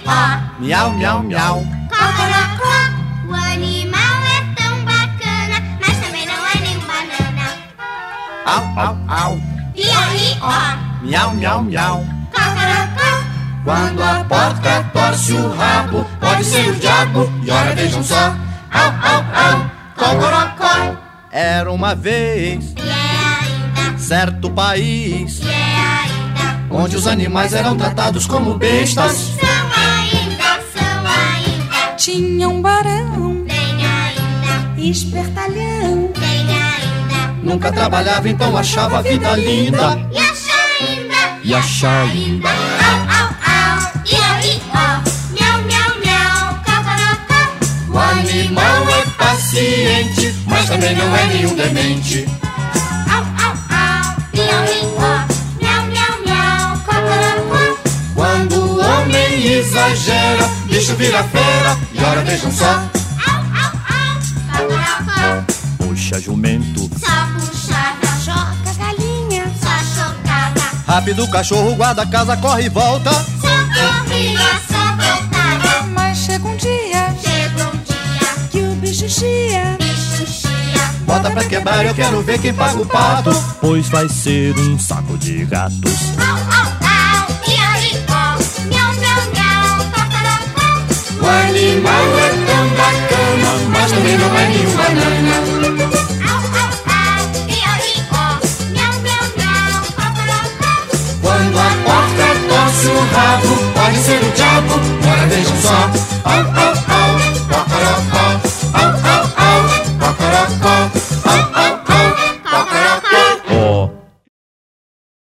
ó. Miau, miau, miau. Cocorocó. O animal é tão bacana, mas também não é nem banana. Au, au, au. Piauí, ó. Miau, miau, miau. Cocorocó. Quando a porca torce o rabo, pode ser o diabo, e ora vejam só. Au, au, au. Cocorocó. Era uma vez Ainda, certo país ainda. onde os animais eram tratados como bestas. São ainda. Tinha um barão, Tem ainda, espertalhão. tem ainda. Nunca trabalhava, então achava a vida linda. E acha ainda, E acha ainda. Au, au, au. Piauí, ó. Miau, miau, miau. Cocorocó. O animal é paciente, mas também não é nenhum demente. Au, au, au. Piauí, ó. Miau, miau, miau. Cocorocó. Quando o homem exagera, bicho vira fera, e ora vejam só. Au, au, au. Cocorocó. Puxa jumento, Só puxava, Joga galinha, só chocava. rápido o cachorro guarda a casa, corre e volta. Só corria, só voltava. mas chega um dia Chegou um dia, que o bicho chia. bicho chia. Bota pra quebrar, eu quero ver quem paga o pato, pois vai ser um saco de gatos. Au, au, au. Piauí, ó. Miau, miau, miau. Cocorocó. O animal é tão bacana, mas também não é nenhum banana. Au, au, au. Piauí, ó. Miau, miau, miau. Cocorocó. Quando a porca torce o rabo, pode ser o diabo, ora vejam só. Au, au, au, cocorocó. Au, au, au, cocorocó.